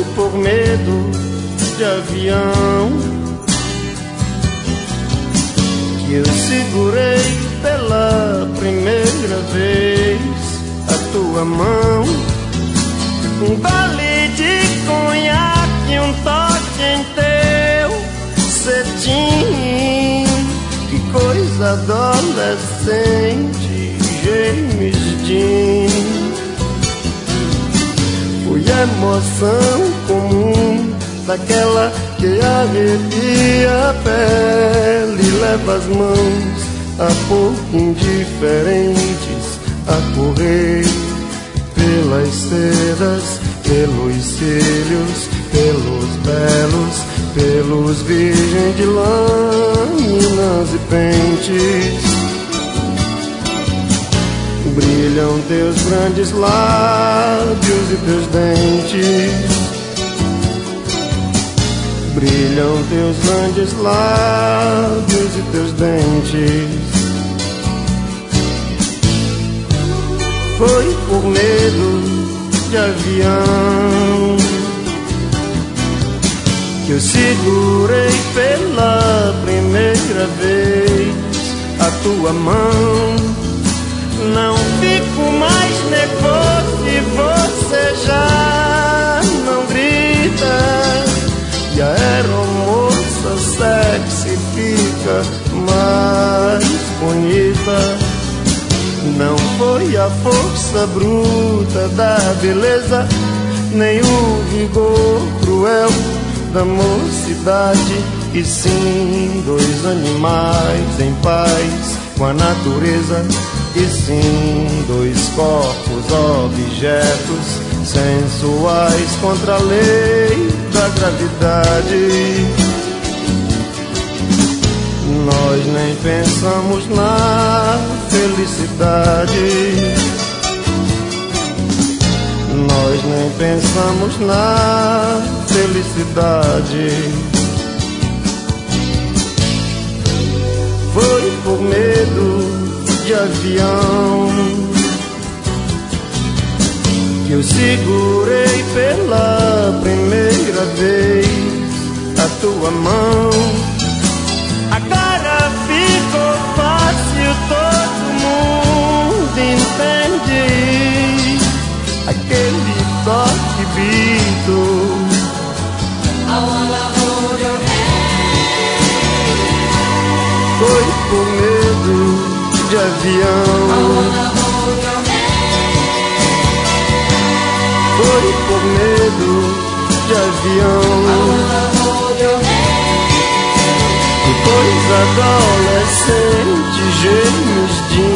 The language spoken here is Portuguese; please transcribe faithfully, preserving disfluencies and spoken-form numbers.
por medo de avião que eu segurei pela primeira vez a tua mão. Um gole de conhaque, um toque em teu cetim. Que coisa adolescente, James Dean. Foi emoção comum, daquela que arrepia a pele, leva as mãos a pouco indiferentes a correr pelas sedas, pelos cílios, pelos belos, pelos virgens de lâminas e pentes. Brilham teus grandes lábios e teus dentes. Brilham teus grandes lábios e teus dentes. Foi por medo de avião que eu segurei pela primeira vez a tua mão. Não fico mais nervoso e você já não grita. E a aeromoça sexy fica mais bonita. Não foi a força bruta da beleza, nem o vigor cruel da mocidade, e sim dois animais em paz com a natureza. E sim, dois corpos, objetos sensuais contra a lei da gravidade. Nós nem pensamos na felicidade. Nós nem pensamos na felicidade. Foi por medo de avião que eu segurei pela primeira vez a tua mão. Agora ficou fácil, todo mundo entende aquele toque Beatles. I wanna hold your hand. Foi por medo de avião. Foi por medo de avião. Que coisa adolescente, James Dean.